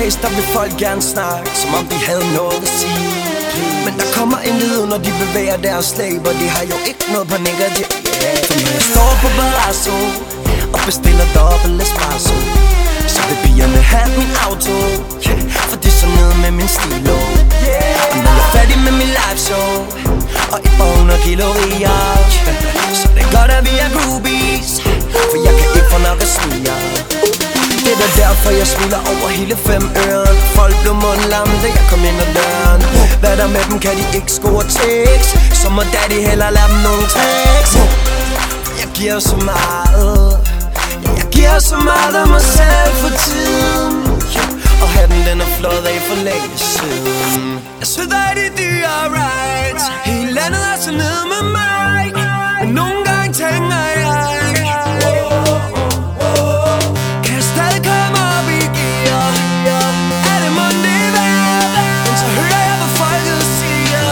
days, der vil folk gerne snakke, som om de havde noget at sige. Men der kommer en lyd, når de bevæger deres slæb, og de har jo ikke noget på negativ. For når jeg står på Barrasso og bestiller dobbelt espresso, så vil pigerne have min auto, for det er så nede med min stilo. Og når jeg er færdig med min live show og et par 100 kalorier, så det er godt, at vi er groupies, for jeg kan ikke få nok at snige. Det er derfor jeg smiler over hele 5 øren. Folk blev mundlamme, da jeg kom ind ad døren. Hvad der med dem, kan de ikke score tekst, så må daddy hellere lade dem nogle tricks. Jeg giver så meget, jeg giver så meget af mig selv for tiden, og hatten den er flået af for længe siden. Jeg synes at det er dyre rides, hele landet er så nede med mig, men nogle gange tænker jeg, kan jeg stadig komme op i gear? Er det Monday værd? Men så hører jeg, hvad folket siger.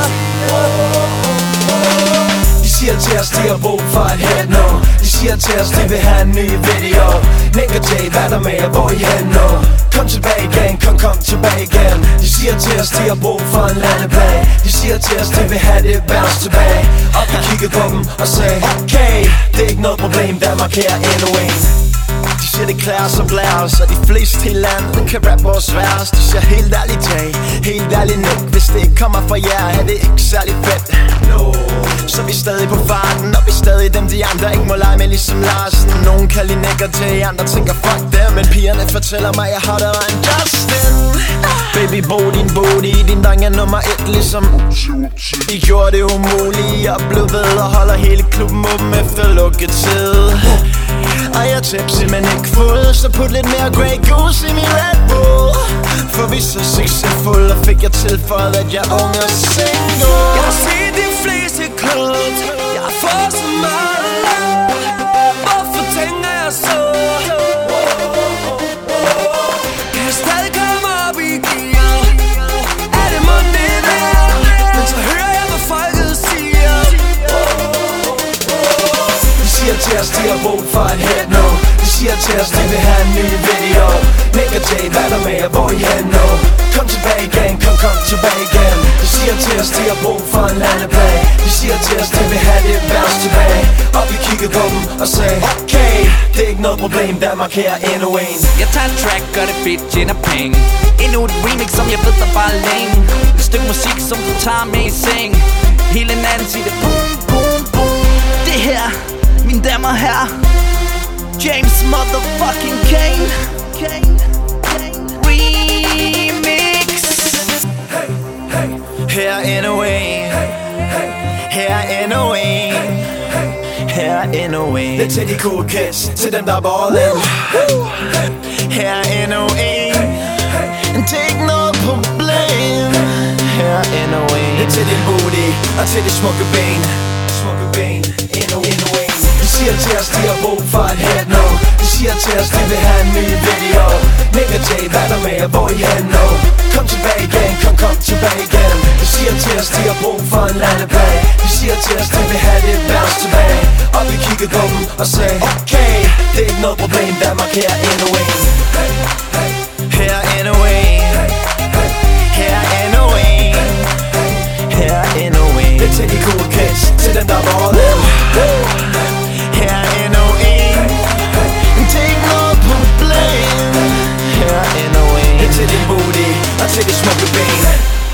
De siger til os, de har brug for et hit nu. De siger til os, de vil have en ny video. Nick og Jay, hvad der med jer, hvor I hen nu? Kom tilbage igen, kom tilbage igen. De siger til os, de har brug for en landeplan. De siger til os, de vil have det bounce tilbage. Og vi kiggede på dem og sagde, okay, det er ikke noget problem, Danmark her endnu en. De siger det klæder så blæres, og de fleste i landet kan rappe vores vers. De siger helt ærligt Jay, helt ærligt Nick, hvis det ikke kommer fra jer, er det ikke særlig fedt. Så vi er stadig på farten, og vi er stadig dem de andre ikke må lege med ligesom Larsen. Nogen kan lide Nick og Jay, andre tænker fuck dem, men pigerne fortæller mig jeg har det en Justin. Baby din booty, din dreng er nummer 1 ligesom I gjorde det umuligt, jeg blev ved og holder hele klubben åben efter lukketid. Og jeg er tipsy, men ikke fuld, så put lidt mere Grey Goose i min Red Bull. For vi er så succesfulde, og fik jeg tilføjet, at jeg er ung og single. Jeg har set de fleste clubs, jeg har fået så meget love. Hvorfor tænker jeg så? Kan jeg stadig komme op i gear? Er det Monday værd? Men så hører jeg, hvad folket siger. De siger til os, de har brug for et hit nu. De siger til os, de vil have en ny video. Nick og Jay, hvad der med jer, hvor I hen nu? Kom tilbage igen, kom tilbage igen. De siger til os, de har brug for en landeplan. De siger til os, de vil have det bounce tilbage. Og vi kiggede på dem og sagde, okay, det er ikke noget problem, Danmark her endnu en. Jeg tager en track, gør det fedt, tjener penge. Endnu et remix, som jeg ved der bare er længe. Et stykke musik, som du tager med i seng. Hele natten siger det boom, boom, boom. Det her, mine damer og herrer, James motherfucking Kane Remix. Her endnu en, her endnu en, her endnu en. Det til de cool kids, til dem der ballin'. Her endnu en, det er ikke noget problem. Her endnu en, det til din booty og til de smukke ben. Endnu en. De siger til os, de har brug for et hit nu. De siger til os, de vil have en ny video. Nick og Jay, hvad der med jer, hvor I hen nu? Kom tilbage igen, kom tilbage igen. De siger til os, de har brug for en landeplan. De siger til os, de vil have det bounce tilbage. Og vi kiggede på dem og sagde, okay, det er ikke noget problem, Danmark her endnu en. Her endnu en, her endnu en, her endnu en. Det er til de cool kids, til dem der ballin'. Her endnu en, det er ikke noget problem. Her endnu en, det er til din booty og til de smukke ben.